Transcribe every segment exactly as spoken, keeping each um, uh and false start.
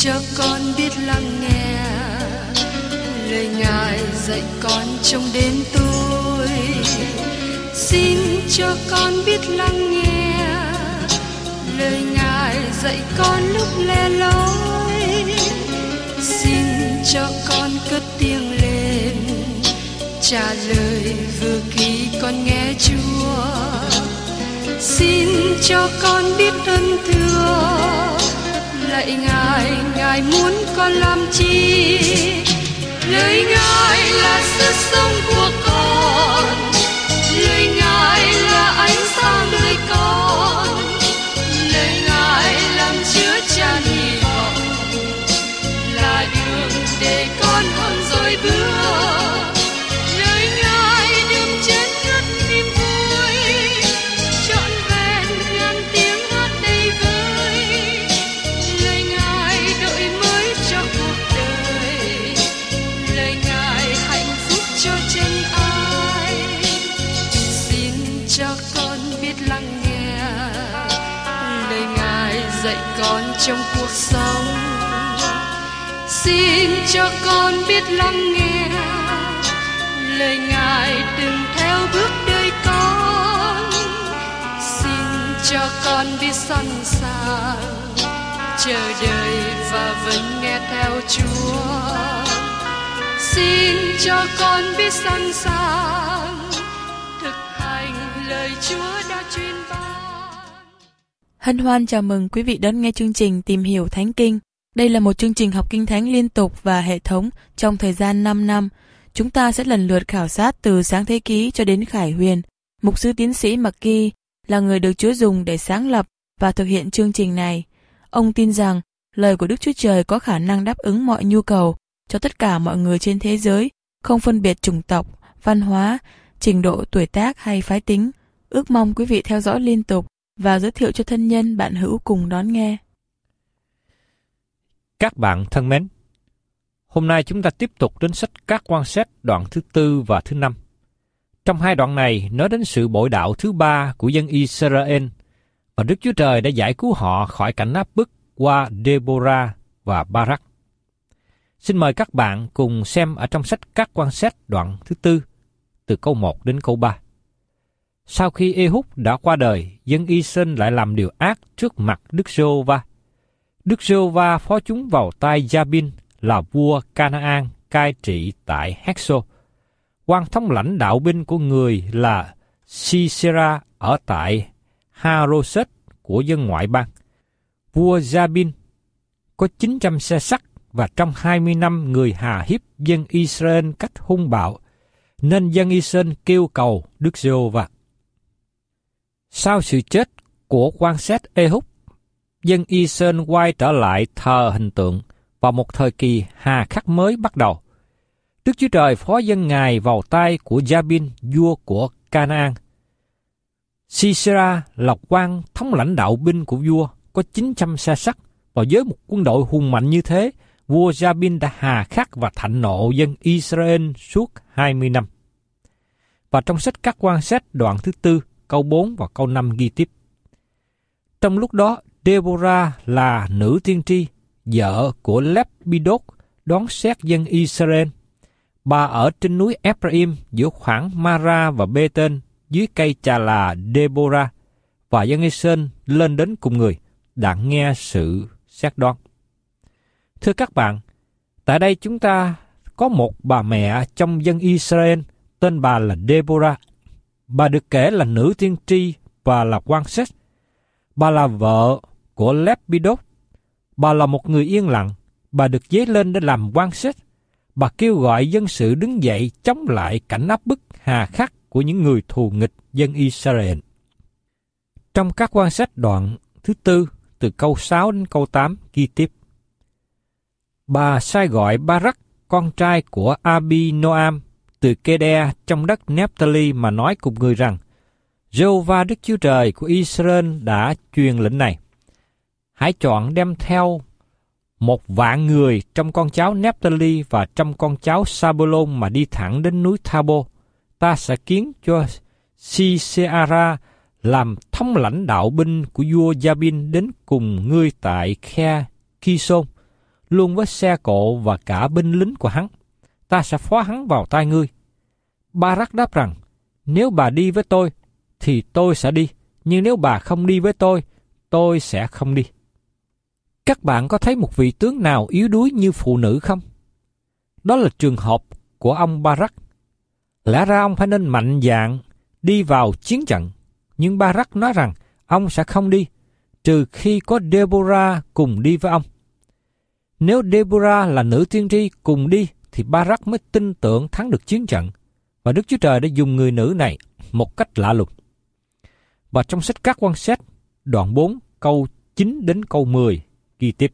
cho con biết lắng nghe lời Ngài dạy con trong đêm tối. Xin cho con biết lắng nghe lời Ngài dạy con lúc lẻ loi. Xin cho con cất tiếng lên trả lời vừa khi con nghe Chúa. Xin cho con biết ơn thưa lạy Ngài, Ngài muốn con làm chi? Lời Ngài là sức sống của con, lời Ngài là ánh sáng đời con, lời Ngài làm chứa chan hy vọng, là đường để con hơn rồi bước. Lời Ngài đừng chết ngất niềm vui, trọn vẹn ngàn tiếng hát đầy vơi. Lời Ngài đổi mới cho cuộc đời, lời Ngài hạnh phúc cho chân ai. Xin cho con biết lắng nghe lời Ngài dạy con trong cuộc sống. Xin cho con biết lắng nghe lời Ngài đừng theo bước đời con. Xin cho con biết sẵn sàng chờ đợi và vẫn nghe theo Chúa. Xin cho con biết sẵn sàng thực hành lời Chúa đã truyền ban. Hân hoan chào mừng quý vị đón nghe chương trình Tìm hiểu Thánh Kinh. Đây là một chương trình học Kinh Thánh liên tục và hệ thống trong thời gian năm năm. Chúng ta sẽ lần lượt khảo sát từ Sáng Thế Ký cho đến Khải Huyền. Mục sư tiến sĩ McGee là người được Chúa dùng để sáng lập và thực hiện chương trình này. Ông tin rằng lời của Đức Chúa Trời có khả năng đáp ứng mọi nhu cầu cho tất cả mọi người trên thế giới, không phân biệt chủng tộc, văn hóa, trình độ tuổi tác hay phái tính. Ước mong quý vị theo dõi liên tục và giới thiệu cho thân nhân bạn hữu cùng đón nghe. Các bạn thân mến, hôm nay chúng ta tiếp tục đến sách Các Quan Xét đoạn thứ tư và thứ năm. Trong hai đoạn này nói đến sự bội đạo thứ ba của dân Israel và Đức Chúa Trời đã giải cứu họ khỏi cảnh áp bức qua Deborah và Barak. Xin mời các bạn cùng xem ở trong sách Các Quan Xét đoạn thứ tư, từ câu một đến câu ba. Sau khi Ehud đã qua đời, dân Israel lại làm điều ác trước mặt Đức Giê-hô-va. Đức Giê-hô-va phó chúng vào tay Gia-bin là vua Canaan cai trị tại Hét-xô. Quan thống lãnh đạo binh của người là Sisera ở tại Ha-rô-sết của dân ngoại bang. Vua Gia-bin có chín trăm xe sắt và trong hai mươi năm người hà hiếp dân Israel cách hung bạo, nên dân Israel kêu cầu Đức Giê-hô-va. Sau sự chết của quan xét Ehud, dân Israel quay trở lại thờ hình tượng và một thời kỳ hà khắc mới bắt đầu. Đức Chúa Trời phó dân Ngài vào tay của Gia-bin, vua của Canaan. Sisera là quan thống lãnh đạo binh của vua, có chín trăm xe sắt, và với một quân đội hùng mạnh như thế, vua Gia-bin đã hà khắc và thạnh nộ dân Israel suốt hai mươi năm. Và trong sách Các Quan Xét đoạn thứ tư, câu bốn và câu năm ghi tiếp. Trong lúc đó, Deborah là nữ tiên tri, vợ của Lepidot, đoán xét dân Israel. Bà ở trên núi Ephraim giữa khoảng Mara và Bê-tên dưới cây trà là Deborah, và dân Israel lên đến cùng người, đặng nghe sự xét đoán. Thưa các bạn, tại đây chúng ta có một bà mẹ trong dân Israel, tên bà là Deborah. Bà được kể là nữ tiên tri và là quan xét. Bà là vợ của Lepidot. Bà là một người yên lặng. Bà được dấy lên để làm quan xét. Bà kêu gọi dân sự đứng dậy chống lại cảnh áp bức hà khắc của những người thù nghịch dân Israel. Trong Các Quan Xét đoạn thứ tư, từ câu sáu đến câu tám ghi tiếp. Bà sai gọi Barak, con trai của Abi-noam, từ Kê-đe trong đất Nephtali mà nói cùng người rằng, Giê-hô-va Đức Chúa Trời của Israel đã truyền lệnh này. Hãy chọn đem theo một vạn người trong con cháu Nephtali và trong con cháu Sa-bô-lôn mà đi thẳng đến núi Tha-bô. Ta sẽ kiến cho Si-se-a-ra làm thống lãnh đạo binh của vua Gia-bin đến cùng ngươi tại Khe Ki-sôn. luôn với xe cộ và cả binh lính của hắn. Ta sẽ phó hắn vào tay ngươi. Barak đáp rằng, nếu bà đi với tôi, thì tôi sẽ đi, nhưng nếu bà không đi với tôi, tôi sẽ không đi. Các bạn có thấy một vị tướng nào yếu đuối như phụ nữ không? Đó là trường hợp của ông Barak. Lẽ ra ông phải nên mạnh dạn đi vào chiến trận, nhưng Barak nói rằng ông sẽ không đi, trừ khi có Deborah cùng đi với ông. Nếu Deborah là nữ tiên tri cùng đi, thì Barak mới tin tưởng thắng được chiến trận, và Đức Chúa Trời đã dùng người nữ này một cách lạ lùng. Và trong sách Các Quan Xét, đoạn bốn, câu chín đến câu mười, ghi tiếp.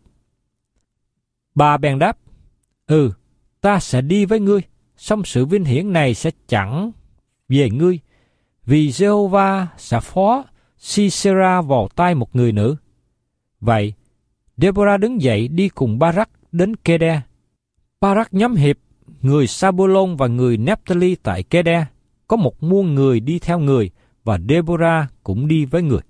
Bà bèn đáp, Ừ, ta sẽ đi với ngươi, song sự vinh hiển này sẽ chẳng về ngươi, vì Giê-hô-va sẽ phó Sisera vào tay một người nữ. Vậy, Deborah đứng dậy đi cùng Barak đến Kê-đe. Barak nhóm hiệp người Sa-bu-lôn và người Nép-ta-li tại Kê-đe, có một muôn người đi theo người, và Deborah cũng đi với người.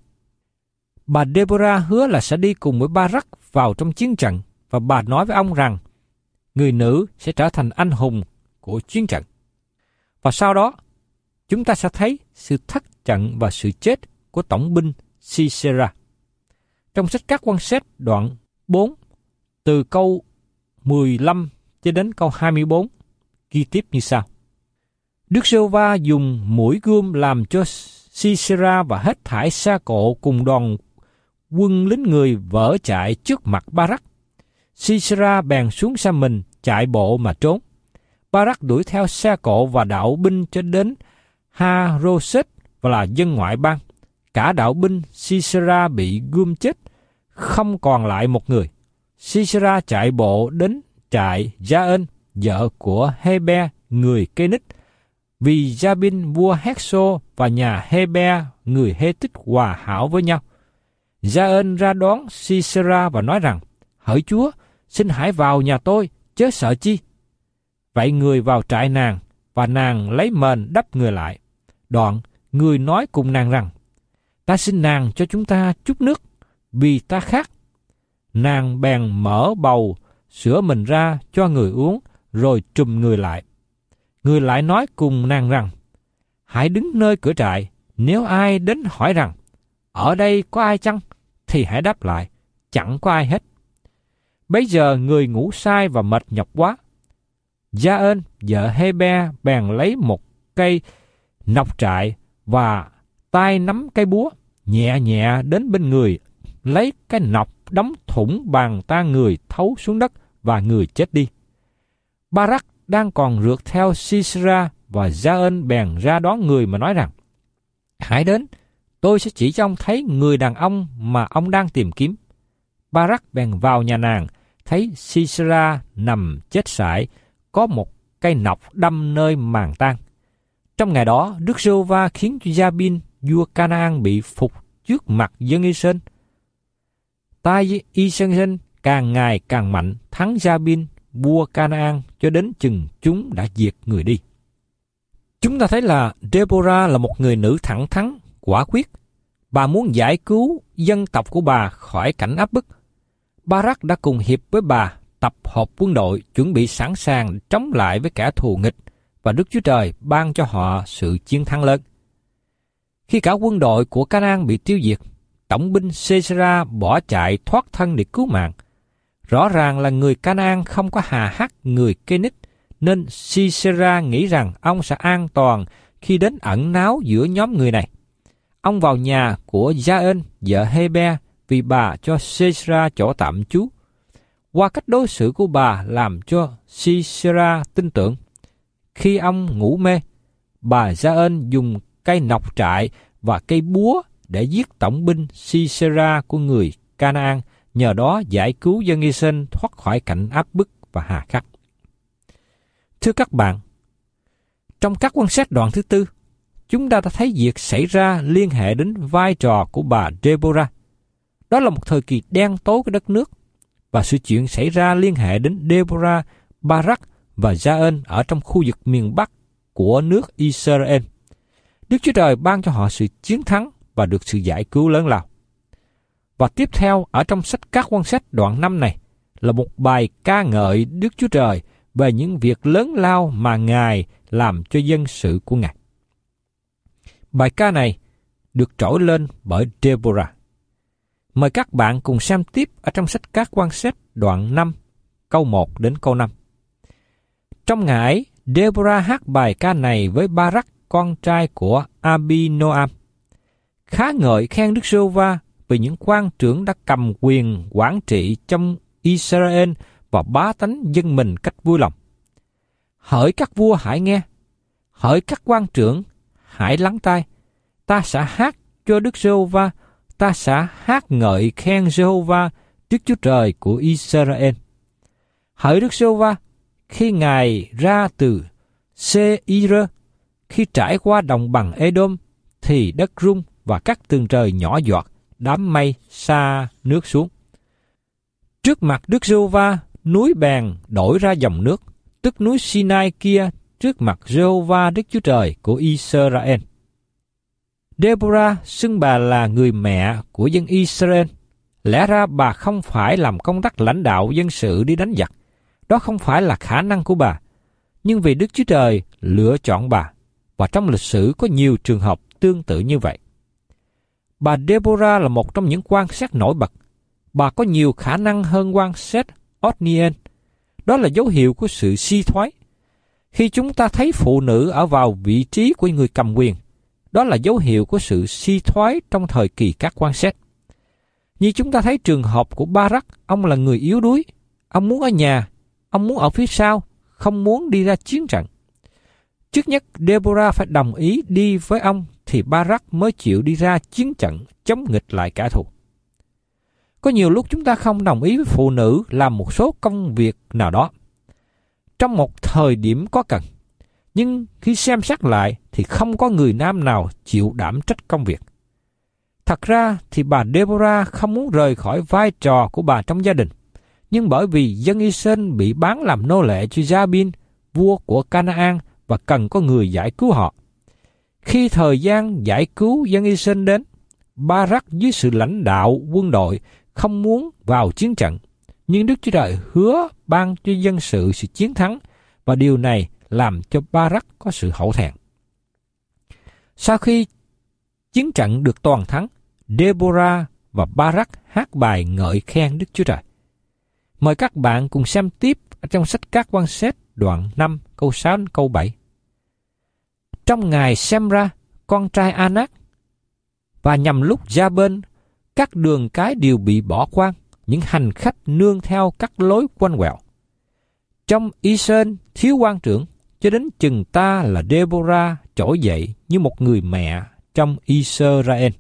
Bà Deborah hứa là sẽ đi cùng với Barak vào trong chiến trận, và bà nói với ông rằng người nữ sẽ trở thành anh hùng của chiến trận. Và sau đó, chúng ta sẽ thấy sự thất trận và sự chết của tổng binh Sisera. Trong sách Các Quan Xét đoạn bốn, từ câu mười lăm cho đến câu hai mươi bốn, ghi tiếp như sau. Đức Giê-hô-va dùng mũi gươm làm cho Sisera và hết thảy xe cộ cùng đoàn quân lính người vỡ chạy trước mặt Barak. Sisera bèn xuống xe mình chạy bộ mà trốn. Barak đuổi theo xe cộ và đạo binh cho đến Ha-rô-sết và là dân ngoại bang. Cả đạo binh Sisera bị gươm chết, không còn lại một người. Sisera chạy bộ đến trại Gia-ên, vợ của Hê-be người Kê-nít, vì Gia-bin vua Hét-xô và nhà Hê-be người Hê-tích hòa hảo với nhau. Gia-ên ra đón Sisera và nói rằng, Hỡi Chúa, xin hãy vào nhà tôi, chớ sợ chi. Vậy người vào trại nàng, và nàng lấy mền đắp người lại. Đoạn, người nói cùng nàng rằng, Ta xin nàng cho chúng ta chút nước, vì ta khát. Nàng bèn mở bầu, sữa mình ra cho người uống, rồi trùm người lại. Người lại nói cùng nàng rằng, Hãy đứng nơi cửa trại, nếu ai đến hỏi rằng, Ở đây có ai chăng? Thì hãy đáp lại, chẳng có ai hết. Bấy giờ người ngủ say và mệt nhọc quá. Gia-ên, vợ Hê-be, bèn lấy một cây nọc trại và tay nắm cây búa, nhẹ nhẹ đến bên người, lấy cái nọc đóng thủng bàn tan người thấu xuống đất, và người chết đi. Barak đang còn rượt theo Sisera, và Gia-ên bèn ra đón người mà nói rằng, Hãy đến, tôi sẽ chỉ cho ông thấy người đàn ông mà ông đang tìm kiếm. Barak bèn vào nhà nàng, thấy Sisera nằm chết sải, có một cây nọc đâm nơi màng tang. Trong ngày đó, Đức Giê-hô-va khiến cho Gia-bin vua Ca-na-an bị phục trước mặt dân Israel. Tai Israel càng ngày càng mạnh, thắng Gia-bin vua Ca-na-an cho đến chừng chúng đã diệt người đi. Chúng ta thấy là Deborah là một người nữ thẳng thắn, quả quyết. Bà muốn giải cứu dân tộc của bà khỏi cảnh áp bức. Barak đã cùng hiệp với bà tập hợp quân đội, chuẩn bị sẵn sàng chống lại với kẻ thù nghịch, và Đức Chúa Trời ban cho họ sự chiến thắng lớn. Khi cả quân đội của Ca-na-an bị tiêu diệt, tổng binh Sisera bỏ chạy thoát thân để cứu mạng. Rõ ràng là người Ca-na-an không có hà hắc người Kê-nít, nên Sisera nghĩ rằng ông sẽ an toàn khi đến ẩn náu giữa nhóm người này. Ông vào nhà của Gia-ên, vợ Hê-be, vì bà cho Sisera chỗ tạm trú. Qua cách đối xử của bà làm cho Sisera tin tưởng. Khi ông ngủ mê, bà Gia-ên dùng cây nọc trại và cây búa để giết tổng binh Sisera của người Ca-na-an, nhờ đó giải cứu dân Israel thoát khỏi cảnh áp bức và hà khắc. Thưa các bạn, trong các quan sát đoạn thứ tư, chúng ta đã thấy việc xảy ra liên hệ đến vai trò của bà Deborah. Đó là một thời kỳ đen tối của đất nước, và sự chuyện xảy ra liên hệ đến Deborah, Barak và Gia-ên ở trong khu vực miền Bắc của nước Israel. Đức Chúa Trời ban cho họ sự chiến thắng và được sự giải cứu lớn lao. Và tiếp theo ở trong sách Các Quan Sách đoạn năm này là một bài ca ngợi Đức Chúa Trời về những việc lớn lao mà Ngài làm cho dân sự của Ngài. Bài ca này được trỗi lên bởi Deborah. Mời các bạn cùng xem tiếp ở trong sách Các Quan Xét đoạn năm, câu một đến câu năm. Trong ngày ấy, Deborah hát bài ca này với Barak, con trai của Abinoam. Khá ngợi khen Đức Giê-hô-va vì những quan trưởng đã cầm quyền quản trị trong Israel và bá tánh dân mình cách vui lòng. Hỡi các vua hãy nghe, hỡi các quan trưởng hãy lắng tai. Ta sẽ hát cho Đức Giê-hô-va, ta sẽ hát ngợi khen Giê-hô-va, Đức Chúa Trời của Israel. Hỡi Đức Giê-hô-va, khi Ngài ra từ Sê-ir, khi trải qua đồng bằng Edom, thì đất rung và các tường trời nhỏ giọt, đám mây xa nước xuống. Trước mặt Đức Giê-hô-va, núi bèn đổi ra dòng nước, tức núi Sinai kia trước mặt Giê-hô-va Đức Chúa Trời của Israel. Deborah xưng bà là người mẹ của dân Israel. Lẽ ra bà không phải làm công tác lãnh đạo dân sự đi đánh giặc. Đó không phải là khả năng của bà. Nhưng vì Đức Chúa Trời lựa chọn bà, và trong lịch sử có nhiều trường hợp tương tự như vậy. Bà Deborah là một trong những quan sát nổi bật. Bà có nhiều khả năng hơn quan sát Othniel. Đó là dấu hiệu của sự suy thoái. Khi chúng ta thấy phụ nữ ở vào vị trí của người cầm quyền, đó là dấu hiệu của sự suy thoái trong thời kỳ các quan sát. Như chúng ta thấy trường hợp của Barak, ông là người yếu đuối. Ông muốn ở nhà, ông muốn ở phía sau, không muốn đi ra chiến trận. Trước nhất, Deborah phải đồng ý đi với ông, thì Barak mới chịu đi ra chiến trận chống nghịch lại kẻ thù. Có nhiều lúc chúng ta không đồng ý với phụ nữ làm một số công việc nào đó trong một thời điểm có cần. Nhưng khi xem xét lại thì không có người nam nào chịu đảm trách công việc. Thật ra thì bà Deborah không muốn rời khỏi vai trò của bà trong gia đình. Nhưng bởi vì dân Israel bị bán làm nô lệ cho Gia-bin, vua của Canaan, và cần có người giải cứu họ. Khi thời gian giải cứu dân Israel đến, Barak dưới sự lãnh đạo quân đội không muốn vào chiến trận. Nhưng Đức Chúa Trời hứa ban cho dân sự sự chiến thắng, và điều này làm cho Barak có sự hổ thẹn. Sau khi chiến trận được toàn thắng, Deborah và Barak hát bài ngợi khen Đức Chúa Trời. Mời các bạn cùng xem tiếp ở trong sách Các Quan Xét đoạn năm câu sáu đến câu bảy. Trong ngày Semra, con trai Anak, và nhằm lúc Gia-bên, các đường cái đều bị bỏ quang, những hành khách nương theo các lối quanh quẹo. Trong Israel thiếu quan trưởng, cho đến chừng ta là Deborah trỗi dậy như một người mẹ trong Israel.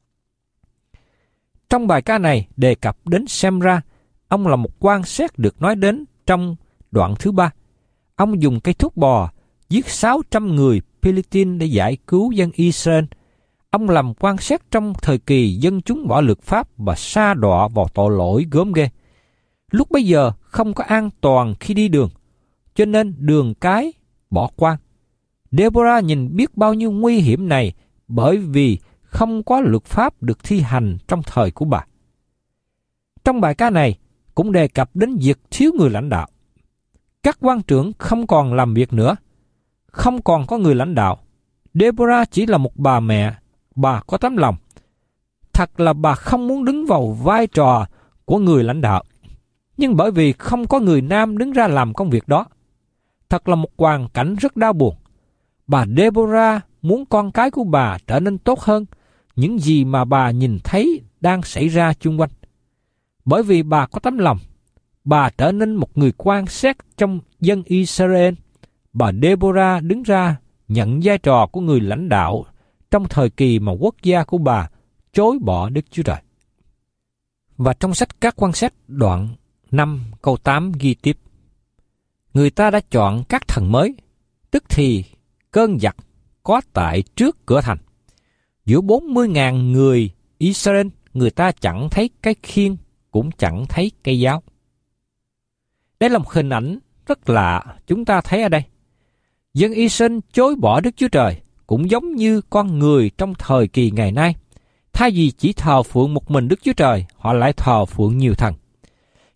Trong bài ca này đề cập đến Semra. Ông là một quan xét được nói đến trong đoạn thứ ba. Ông dùng cây thuốc bò giết sáu trăm người Philippines để giải cứu dân Israel. Ông làm quan xét trong thời kỳ dân chúng bỏ luật pháp và sa đọa vào tội lỗi gớm ghê. Lúc bấy giờ không có an toàn khi đi đường, cho nên đường cái bỏ quang. Deborah nhìn biết bao nhiêu nguy hiểm này bởi vì không có luật pháp được thi hành trong thời của bà. Trong bài ca này cũng đề cập đến việc thiếu người lãnh đạo. Các quan trưởng không còn làm việc nữa, không còn có người lãnh đạo. Deborah chỉ là một bà mẹ, bà có tấm lòng. Thật là bà không muốn đứng vào vai trò của người lãnh đạo, nhưng bởi vì không có người nam đứng ra làm công việc đó. Thật là một hoàn cảnh rất đau buồn. Bà Deborah muốn con cái của bà trở nên tốt hơn những gì mà bà nhìn thấy đang xảy ra chung quanh. Bởi vì bà có tấm lòng, bà trở nên một người quan sát trong dân Israel. Bà Deborah đứng ra nhận vai trò của người lãnh đạo trong thời kỳ mà quốc gia của bà chối bỏ Đức Chúa Trời. Và trong sách Các Quan Xét đoạn năm câu tám ghi tiếp: người ta đã chọn các thần mới, tức thì cơn giặc có tại trước cửa thành. Giữa bốn mươi ngàn người Israel, người ta chẳng thấy cái khiên, cũng chẳng thấy cây giáo. Đây là một hình ảnh rất lạ chúng ta thấy ở đây. Dân Israel chối bỏ Đức Chúa Trời, cũng giống như con người trong thời kỳ ngày nay. Thay vì chỉ thờ phượng một mình Đức Chúa Trời, họ lại thờ phượng nhiều thần.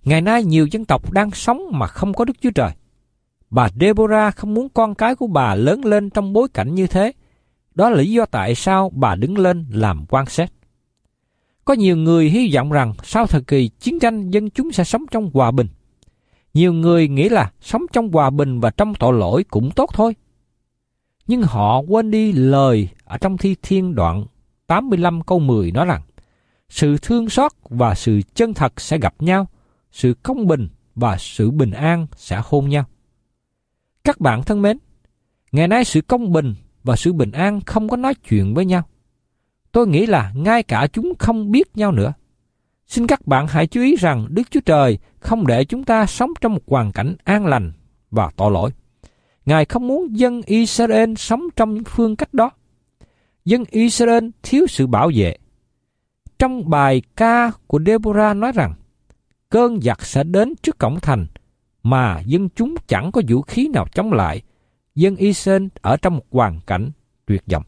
Ngày nay nhiều dân tộc đang sống mà không có Đức Chúa Trời. Bà Deborah không muốn con cái của bà lớn lên trong bối cảnh như thế. Đó là lý do tại sao bà đứng lên làm quan xét. Có nhiều người hy vọng rằng sau thời kỳ chiến tranh dân chúng sẽ sống trong hòa bình. Nhiều người nghĩ là sống trong hòa bình và trong tội lỗi cũng tốt thôi. Nhưng họ quên đi lời ở trong Thi Thiên đoạn tám mươi lăm câu mười nói rằng sự thương xót và sự chân thật sẽ gặp nhau, sự công bình và sự bình an sẽ hôn nhau. Các bạn thân mến, ngày nay sự công bình và sự bình an không có nói chuyện với nhau. Tôi nghĩ là ngay cả chúng không biết nhau nữa. Xin các bạn hãy chú ý rằng Đức Chúa Trời không để chúng ta sống trong một hoàn cảnh an lành và tội lỗi. Ngài không muốn dân Israel sống trong những phương cách đó. Dân Israel thiếu sự bảo vệ. Trong bài ca của Deborah nói rằng, cơn giặc sẽ đến trước cổng thành, mà dân chúng chẳng có vũ khí nào chống lại. Dân Israel ở trong một hoàn cảnh tuyệt vọng.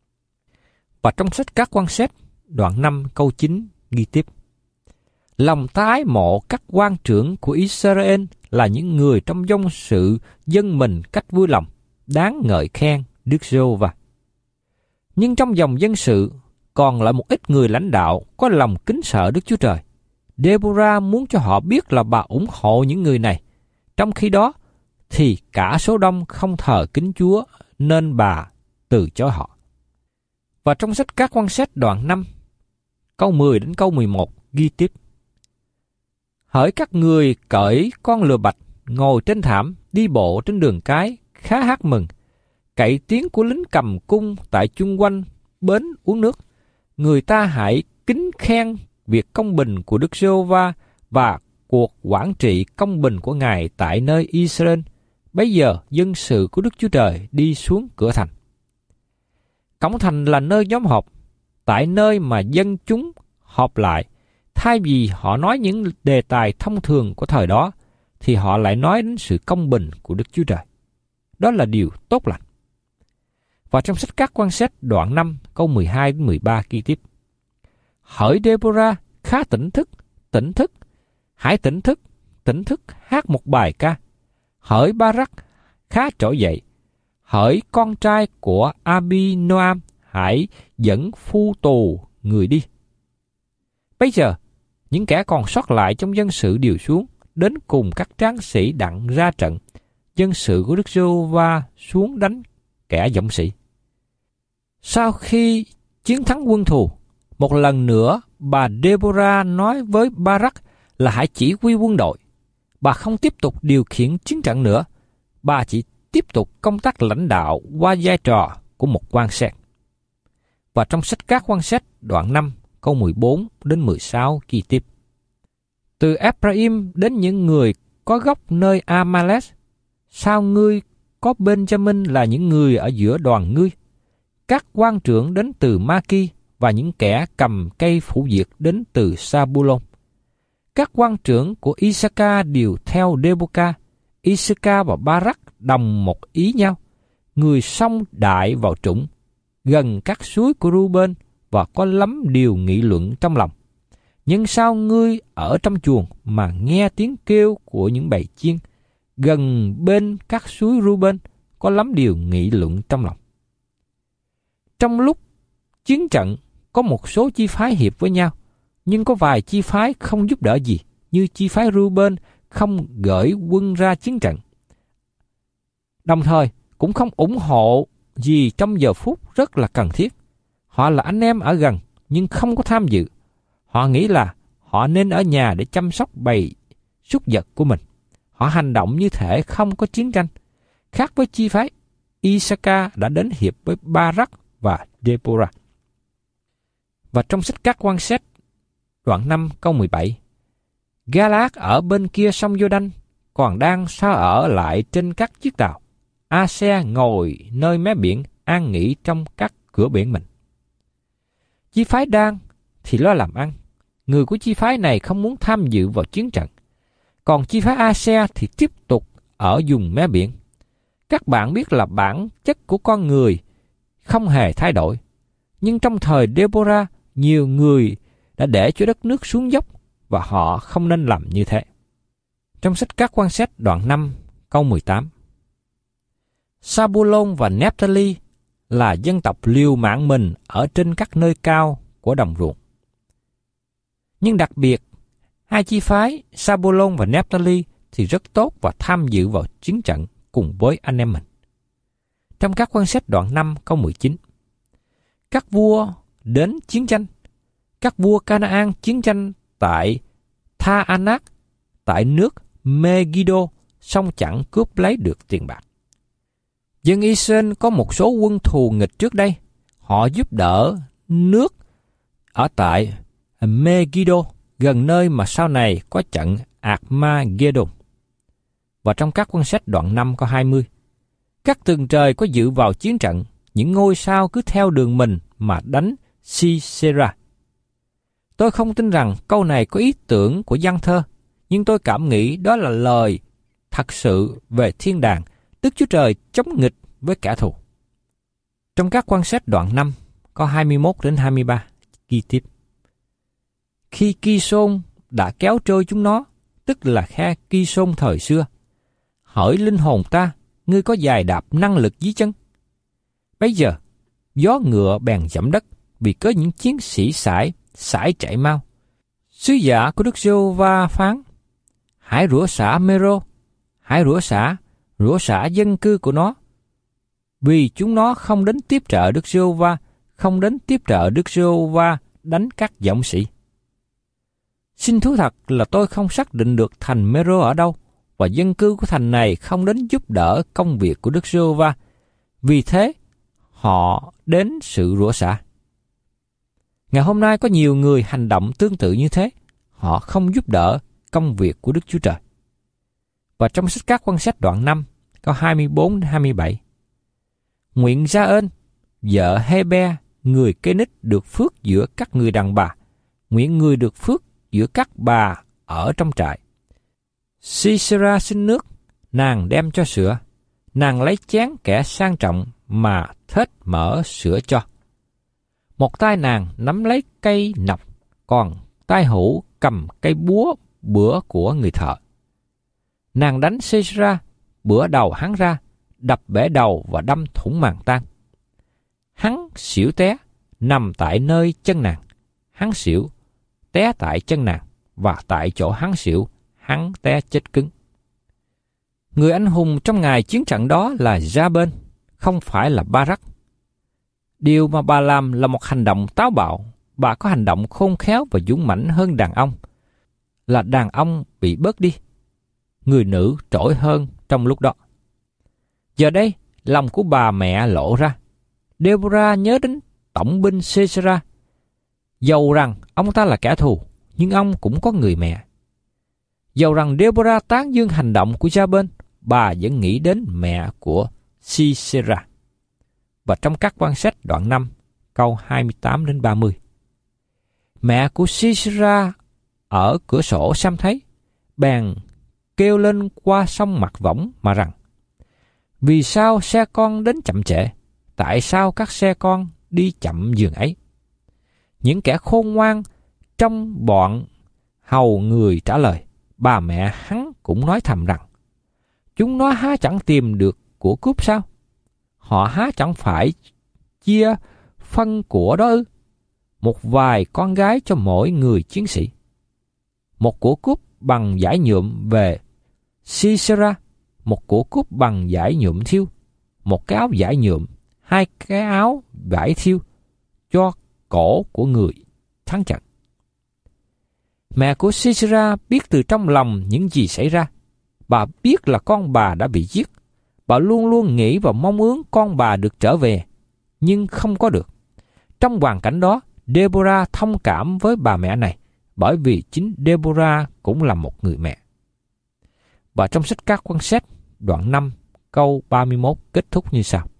Và trong sách Các Quan Xét, đoạn năm câu chín ghi tiếp: lòng ta ái mộ các quan trưởng của Israel là những người trong dòng sự dân mình cách vui lòng, đáng ngợi khen Đức Giê-hô-va. Nhưng trong dòng dân sự còn lại một ít người lãnh đạo có lòng kính sợ Đức Chúa Trời. Deborah muốn cho họ biết là bà ủng hộ những người này. Trong khi đó thì cả số đông không thờ kính Chúa nên bà từ chối họ. Và trong sách Các Quan Xét đoạn năm, câu mười đến câu mười một ghi tiếp: hỡi các người cởi con lừa bạch, ngồi trên thảm, đi bộ trên đường cái, khá hát mừng, cậy tiếng của lính cầm cung tại chung quanh bến uống nước. Người ta hãy kính khen việc công bình của Đức Giê-hô-va và cuộc quản trị công bình của Ngài tại nơi Israel. Bấy giờ dân sự của Đức Chúa Trời đi xuống cửa thành. Cổng thành là nơi nhóm họp, tại nơi mà dân chúng họp lại. Thay vì họ nói những đề tài thông thường của thời đó, thì họ lại nói đến sự công bình của Đức Chúa Trời. Đó là điều tốt lành. Và trong sách Các Quan Xét đoạn năm câu mười hai đến mười ba ghi tiếp: hỡi Deborah khá tỉnh thức, tỉnh thức, hãy tỉnh thức, tỉnh thức hát một bài ca. Hỡi Barak khá trỗi dậy, hỡi con trai của Abinoam hãy dẫn phu tù người đi. Bây giờ những kẻ còn sót lại trong dân sự đều xuống, đến cùng các tráng sĩ đặng ra trận. Dân sự của Đức Giê-hô-va xuống đánh kẻ dũng sĩ. Sau khi chiến thắng quân thù, một lần nữa bà Deborah nói với Barak là hãy chỉ huy quân đội. Bà không tiếp tục điều khiển chiến trận nữa. Bà chỉ tiếp tục công tác lãnh đạo qua vai trò của một quan xét. Và trong sách Các Quan Xét đoạn năm câu mười bốn đến mười sáu ghi tiếp: từ Ephraim đến những người có gốc nơi Amalek, sao ngươi có Benjamin là những người ở giữa đoàn ngươi? Các quan trưởng đến từ Ma-ki và những kẻ cầm cây phủ diệt đến từ Sa-bu-lôn. Các quan trưởng của Isaka đều theo Deboka. Isaka và Barak đồng một ý nhau. Người song đại vào trũng, gần các suối của Ruben, và có lắm điều nghị luận trong lòng. Nhưng sao ngươi ở trong chuồng mà nghe tiếng kêu của những bầy chiên, gần bên các suối Ruben, có lắm điều nghị luận trong lòng. Trong lúc chiến trận, có một số chi phái hiệp với nhau, nhưng có vài chi phái không giúp đỡ gì, như chi phái Ruben không gửi quân ra chiến trận. Đồng thời, cũng không ủng hộ gì trong giờ phút rất là cần thiết. Họ là anh em ở gần, nhưng không có tham dự. Họ nghĩ là họ nên ở nhà để chăm sóc bầy súc vật của mình. Họ hành động như thể không có chiến tranh. Khác với chi phái Isaka đã đến hiệp với Barak và Deborah. Và trong sách Các Quan Xét đoạn năm câu mười bảy: Galaad ở bên kia sông Giô-đanh còn đang sao ở lại trên các chiếc tàu. A-se ngồi nơi mé biển, an nghỉ trong các cửa biển mình. Chi phái Dan thì lo làm ăn. Người của chi phái này không muốn tham dự vào chiến trận. Còn chi phái A-se thì tiếp tục ở vùng mé biển. Các bạn biết là bản chất của con người không hề thay đổi. Nhưng trong thời Deborah, nhiều người đã để cho đất nước xuống dốc và họ không nên làm như thế. Trong sách Các Quan Xét đoạn năm câu mười tám. Sa-bu-lôn và Nép-ta-li là dân tộc liều mạng mình ở trên các nơi cao của đồng ruộng. Nhưng đặc biệt, hai chi phái Sa-bu-lôn và Nép-ta-li thì rất tốt và tham dự vào chiến trận cùng với anh em mình. Trong Các Quan Xét đoạn năm câu mười chín. Các vua đến chiến tranh, các vua Canaan chiến tranh tại Tha-anak, tại nước Megiddo, song chẳng cướp lấy được tiền bạc. Dân Israel có một số quân thù nghịch trước đây, họ giúp đỡ nước ở tại Megiddo, gần nơi mà sau này có trận Armageddon. Và trong Các Quan Xét đoạn năm câu hai mươi, các tường trời có dự vào chiến trận, những ngôi sao cứ theo đường mình mà đánh Sisera. Tôi không tin rằng câu này có ý tưởng của văn thơ, nhưng tôi cảm nghĩ đó là lời thật sự về thiên đàng, Đức Chúa Trời chống nghịch với kẻ thù. Trong Các Quan Xét đoạn năm, có hai mươi mốt đến hai mươi ba, ghi tiếp. Khi Ki-sôn đã kéo trôi chúng nó, tức là khe Ki-sôn thời xưa, hỡi linh hồn ta, ngươi có giày đạp năng lực dưới chân. Bây giờ, gió ngựa bèn dẫm đất, vì có những chiến sĩ sải, sải chạy mau. Sứ giả của Đức Giê-hô-va phán, hãy rủa xả Mê-rô, hãy rủa xả, rủa xả dân cư của nó, vì chúng nó không đến tiếp trợ Đức Giê-hô-va, không đến tiếp trợ Đức Giê-hô-va đánh các dũng sĩ. Xin thú thật là tôi không xác định được thành Mê-rô ở đâu, và dân cư của thành này không đến giúp đỡ công việc của Đức Giê-hô-va. Vì thế, họ đến sự rủa xả. Ngày hôm nay có nhiều người hành động tương tự như thế, họ không giúp đỡ công việc của Đức Chúa Trời. Và trong sách Các Quan Xét đoạn năm, câu hai mươi bốn đến hai mươi bảy. Nguyện Gia-ên, vợ Hê-be, người Kê-nít được phước giữa các người đàn bà, nguyện người được phước giữa các bà ở trong trại. Sisera xin nước, nàng đem cho sữa, nàng lấy chén kẻ sang trọng mà thết mở sữa cho. Một tay nàng nắm lấy cây nọc, còn tay hữu cầm cây búa bữa của người thợ. Nàng đánh Sisera, bữa đầu hắn ra, đập bể đầu và đâm thủng màng tan. Hắn xỉu té, nằm tại nơi chân nàng. Hắn xỉu, té tại chân nàng, và tại chỗ hắn xỉu, hắn té chết cứng. Người anh hùng trong ngày chiến trận đó là Gia-bên, không phải là Ba-rắc. Điều mà bà làm là một hành động táo bạo. Bà có hành động khôn khéo và dũng mãnh hơn đàn ông, là đàn ông bị bớt đi. Người nữ trỗi hơn trong lúc đó. Giờ đây, lòng của bà mẹ lộ ra. Deborah nhớ đến tổng binh Sisera. Dầu rằng ông ta là kẻ thù, nhưng ông cũng có người mẹ. Dầu rằng Deborah tán dương hành động của Gia-bên, bà vẫn nghĩ đến mẹ của Sisera. Và trong Các Quan Xét đoạn năm, câu hai mươi tám đến ba mươi. Mẹ của Sisera ở cửa sổ xem thấy, bèn kêu lên qua sông Mặt Võng mà rằng, vì sao xe con đến chậm trễ? Tại sao các xe con đi chậm dường ấy? Những kẻ khôn ngoan trong bọn hầu người trả lời, bà mẹ hắn cũng nói thầm rằng, chúng nó há chẳng tìm được của cướp sao? Họ há chẳng phải chia phân của đó ư? Một vài con gái cho mỗi người chiến sĩ. Một của cướp bằng vải nhuộm về Sisera, một của cướp bằng vải nhuộm thiêu, một cái áo vải nhuộm, hai cái áo vải thiêu cho cổ của người thắng trận. Mẹ của Sisera biết từ trong lòng những gì xảy ra. Bà biết là con bà đã bị giết. Bà luôn luôn nghĩ và mong ước con bà được trở về, nhưng không có được. Trong hoàn cảnh đó, Deborah thông cảm với bà mẹ này, bởi vì chính Deborah cũng là một người mẹ. Và trong sách Các Quan Xét, đoạn năm, câu ba mươi mốt kết thúc như sau.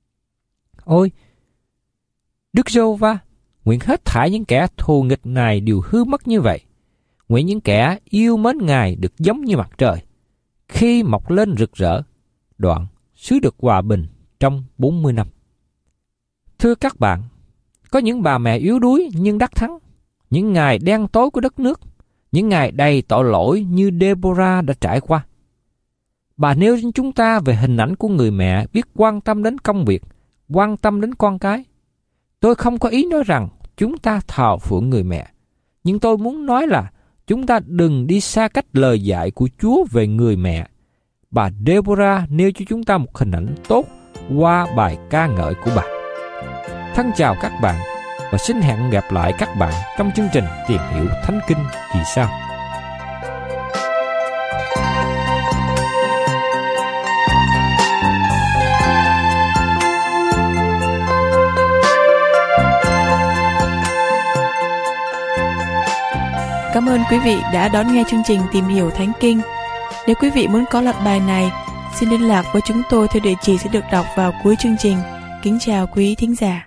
Ôi, Đức Giê-hô-va, nguyện hết thảy những kẻ thù nghịch Ngài đều hư mất như vậy. Nguyện những kẻ yêu mến Ngài được giống như mặt trời, khi mọc lên rực rỡ. Đoạn, xứ được hòa bình trong bốn mươi năm. Thưa các bạn, có những bà mẹ yếu đuối nhưng đắc thắng, những ngày đen tối của đất nước, những ngày đầy tội lỗi như Deborah đã trải qua. Bà nêu cho chúng ta về hình ảnh của người mẹ biết quan tâm đến công việc, quan tâm đến con cái. Tôi không có ý nói rằng chúng ta thờ phượng người mẹ, nhưng tôi muốn nói là chúng ta đừng đi xa cách lời dạy của Chúa về người mẹ. Bà Deborah nêu cho chúng ta một hình ảnh tốt qua bài ca ngợi của bà. Thân chào các bạn và xin hẹn gặp lại các bạn trong chương trình Tìm Hiểu Thánh Kinh kỳ sau. Cảm ơn quý vị đã đón nghe chương trình Tìm Hiểu Thánh Kinh. Nếu quý vị muốn có loạt bài này, xin liên lạc với chúng tôi theo địa chỉ sẽ được đọc vào cuối chương trình. Kính chào quý thính giả.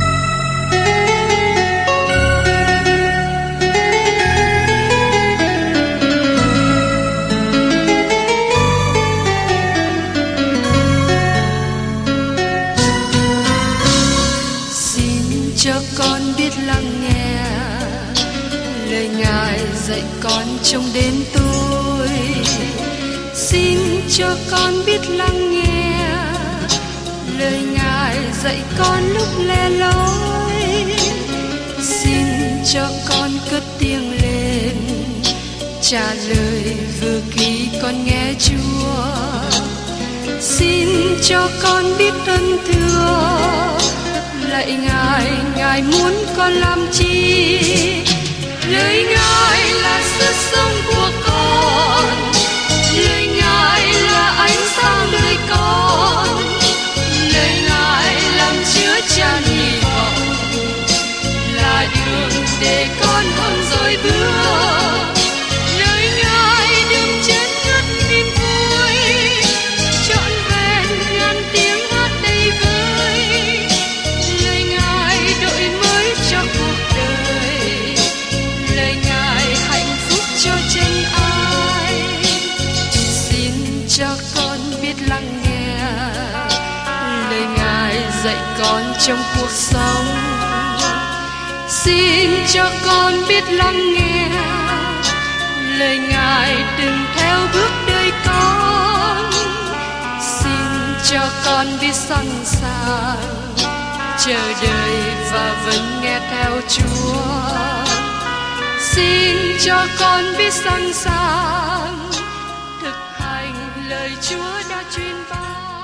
Xin cho con biết lắng nghe lời Ngài dạy con trong đêm tối. Xin cho con biết lắng nghe lời Ngài dạy con lúc lẻ loi. Xin cho con cất tiếng lên trả lời vừa khi con nghe Chúa. Xin cho con biết ơn thưa lạy Ngài, Ngài muốn con làm chi? Lời Ngài là sức sống của con, lời Ngài là ánh sáng đời con, lời Ngài làm chứa chan hy vọng, là đường để con không dối bước. Lời Ngài đừng chén ngất niềm vui, trọn vẹn ngàn tiếng hát đầy vơi. Lời Ngài đổi mới cho cuộc đời, lời Ngài hạnh phúc cho chân ai. Xin cho con biết lắng nghe lời Ngài dạy con trong cuộc sống. Xin cho con biết lắng nghe lời Ngài từng theo bước đời con. Xin cho con biết sẵn sàng chờ đợi và vẫn nghe theo Chúa. Xin cho con biết sẵn sàng thực hành lời Chúa đã truyền ban.